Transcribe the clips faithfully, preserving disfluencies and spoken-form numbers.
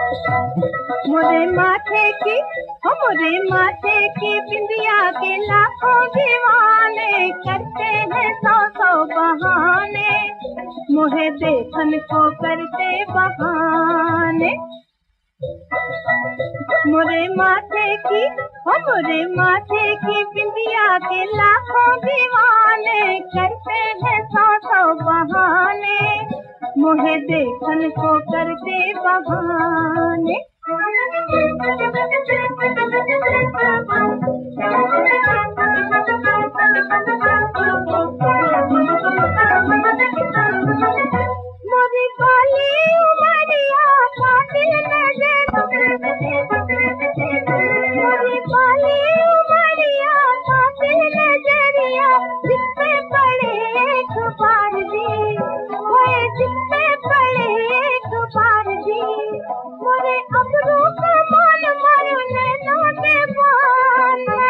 मोरे माथे की ओ मोरे माथे की बिंदिया के लाखों दीवाने करते हैं सौ सौ बहाने, मुझे देखन को करते बहाने। मोरे माथे की ओ मोरे माथे की बिंदिया के लाखों दीवाने करते हैं सौ सौ बहाने, मुझे देखन को करते बहाने। मोरी बाली उमरिया कातिल नजर, मोरी बाली उमरिया कातिल नजरिया, जिसपे पड़े एक बार दी, ओए जिसपे पड़े एक बार दी, मोरे अबरू का मान मारो नैनों के बाना,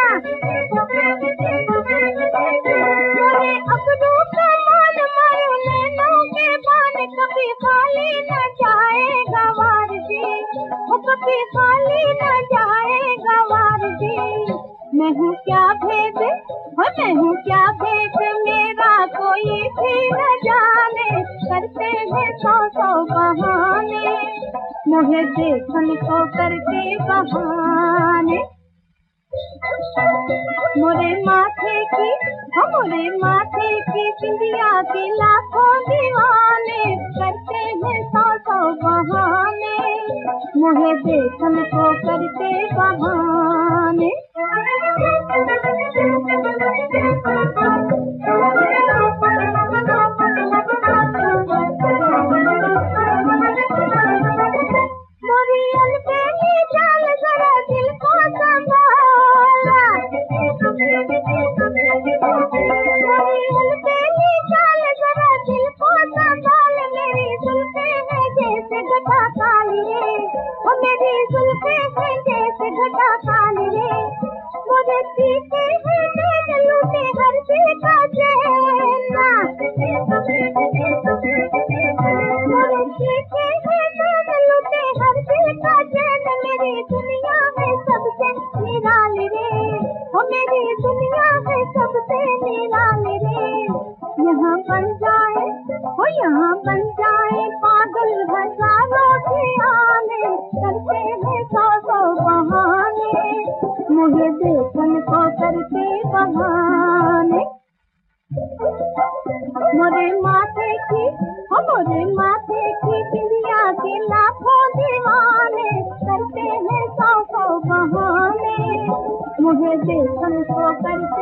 मोरे अबरू का मान मारो नैनों के बान, कभी खाली न जाए गवार जी, वो कभी खाली न जाए गवार जी। मैं हूँ क्या भेद, हो मैं हूँ क्या भेद, मेरा कोई भी न जाने, करते हैं सौ सौ बहाने, मुझे देखन को करते बहाने। मोरे माथे की हो मोरे माथे की बिंदिया के लाखों दीवाने करते हैं सौ सौ बहाने, मुझे देखन को करते बहाने। मोरी अलबेली जाल जरा दिल को संभाला, मोरी अलबेली जाल जरा दिल को संभाल, मेरी जुल्फे है जैसे घटा काली रे, ओ मेरी जुल्फे है जैसे घटा काली रे, मुझे सीखे हैं नैन लूटे हर दिल का चैन, मुझे सीखे हैं नैन लूटे हर दिल का चैन, मेरी दुनिया है सबसे निराली रे, ओ मेरी दुनिया है सबसे निराली रे। यहाँ बन जाए ओ यहाँ बन जाए पागल हजारों दीवाने, करते हैं सौ सौ बहाने, मुझे देखन को करते बहाने। मोरे माथे की ओ मोरे माथे की बिंदिया के लाखों दीवाने करते हैं सौ सौ बहाने, मुझे देखन को करते